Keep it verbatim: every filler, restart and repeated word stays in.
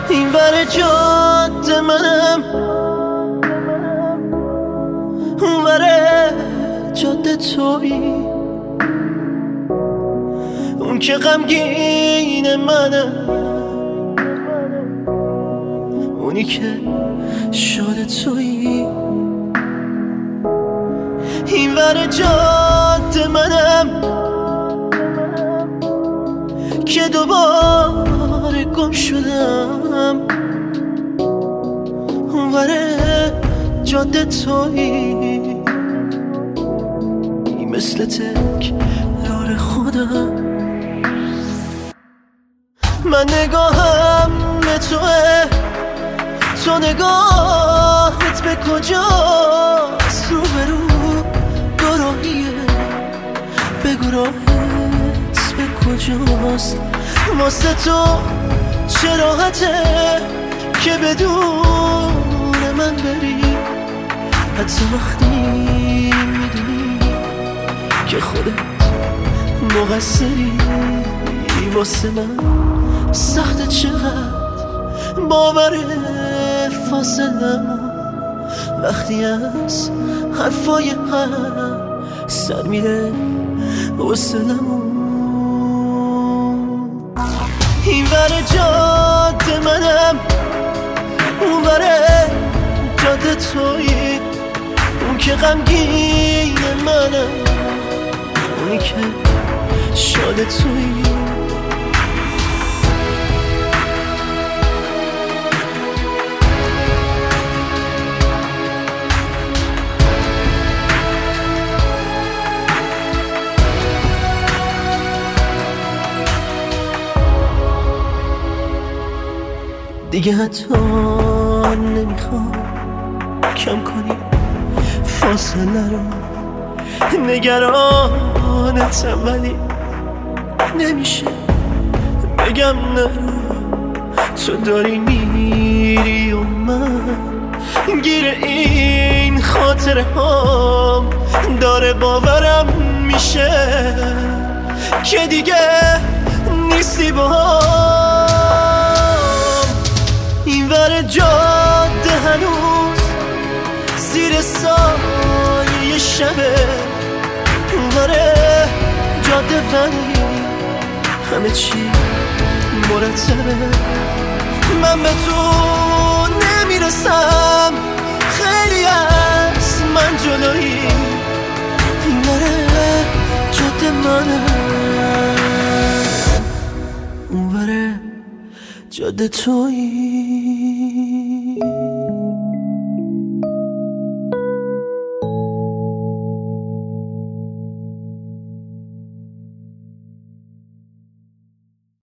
این ور جاده منم، اون ور جاده تویی، اون که غمگین منم، اونی که شاد تویی. این ور جاده منم که دوباره گم شدم، اون ور جاده تویی، مثل تکرار خودم. من نگاهم به توه، تو نگاهت به کجاست؟ رو به رو گراهیه، بگو راهت به کجاست؟ واسه تو چه راحته که بدون من بری، حتی وقتی میدونی که خودت مقصری. واسه من سخت چقدر باور فاصلمو، وقتی از حرفای هم سر میره حوصلمو. این ور جاده منم، اون ور جاده تویی، اون که غمگین منم، اونی که شاد تویی. دیگه حتی نمیخوام کم کنی فاصله رو، نگرانتم ولی نمیشه بگم نرو. تو داری میری و من گیر این خاطره هام داره باورم میشه که دیگه نیستی با هم. این ور جاده هنوز زیر سایه شبه، اون ور جاده ولی همه چی مرتبه. من به تو نمیرسم، خیلی از من جلویی. این ور جاده منم، اون ور جاده تویی.